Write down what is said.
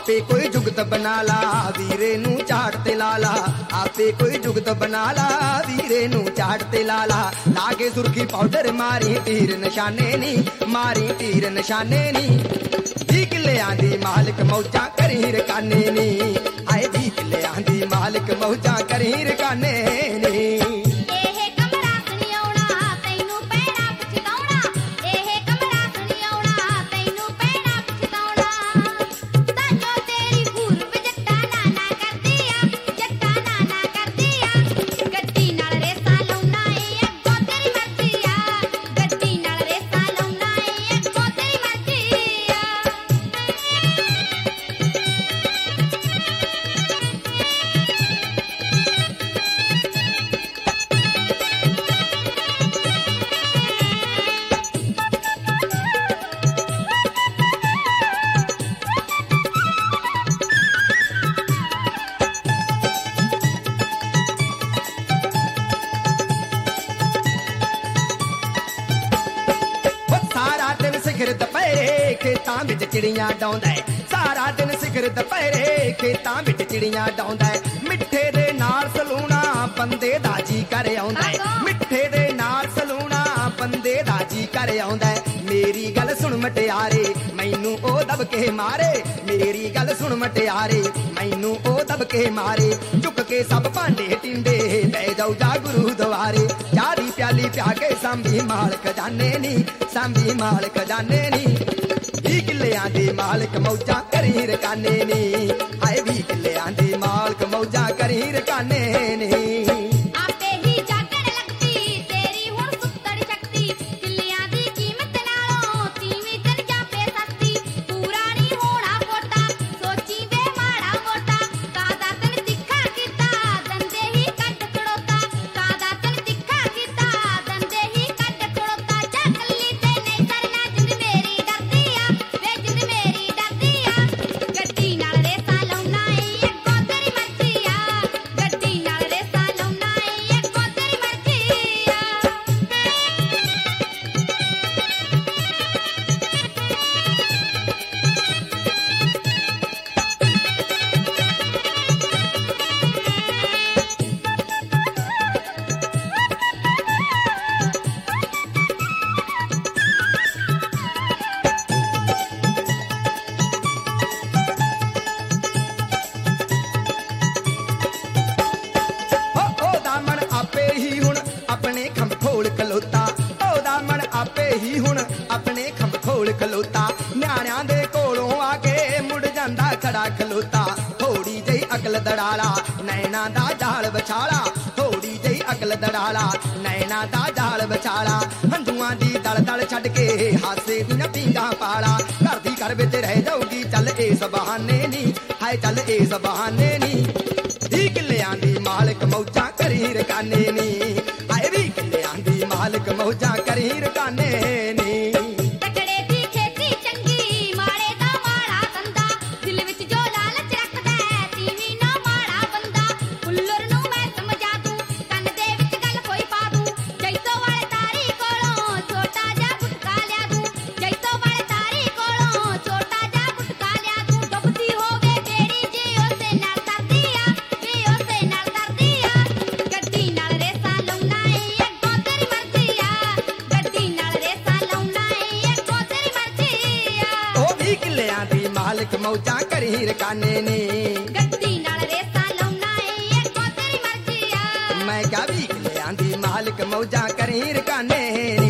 आपे कोई जुगत बना ला वीरे नू झाड़ ते ला ला, आपे कोई जुगत बना ला वीरे नू झाड़ ते ला ला। लाके सुर्खी पाउडर मारी तीर निशाने नी, मारी तीर निशाने नी। 20 किल्लियां दी मालिक मौजा करी रकाने नी, आए 20 किल्लियां दी मालिक मौजा करी रकाने नी। सिखर दुपहरे खेतां विच चिड़ियां डाउंदा है, सारा दिन सिखर दुपहरे खेतां विच चिड़ियां डाउंदा है। मिठे दे नाल सलूना बंदे दा जी कर आउंदा है, मिठे दे नाल सलूना बंदे दा जी कर आउंदा है। मेरी गल सुन मटियारे मैनू ओ दब के मारे, मेरी गल सुन मटियारे मैनू ओ दब के मारे। चुक के सब भांडे टिंडे ले जाओ जा गुरु द्वारे, चारी प्याली प्या के सांभी माल खजाने नी, सांभी माल खजाने नी। 20 किल्लियां दी मालिक मौजा करी रकाने नी, आए 20 किल्लियां दी मालिक मौजा करी रकाने नी। खलोता न्याणियां दे कोलों आके मुड़ जांदा खड़ा खलोता। थोड़ी जही अकल दड़ाला नैना दा जाल बछाला, थोड़ी जही अकल दड़ाला नैना दा जाल बछाला। हंझुआं दी दल दल छड़ के हासे दी न पींगा पाला, घर दी घर विच रह जाऊगी चल इस बहाने नी, हाय चल इस बहाने नी। 20 किल्लियां दी मालिक मौजा करी रकाने नी, हाय 20 किल्लियां दी मालिक मौजा करी रकाने नी। मालिक मौजा करी रकाने नी, गड्डी नाल रेसा लाउना ए अगों तेरी मर्जी आ। मैं क्या 20 किल्लियां दी मालिक मौजा करी रकाने नी।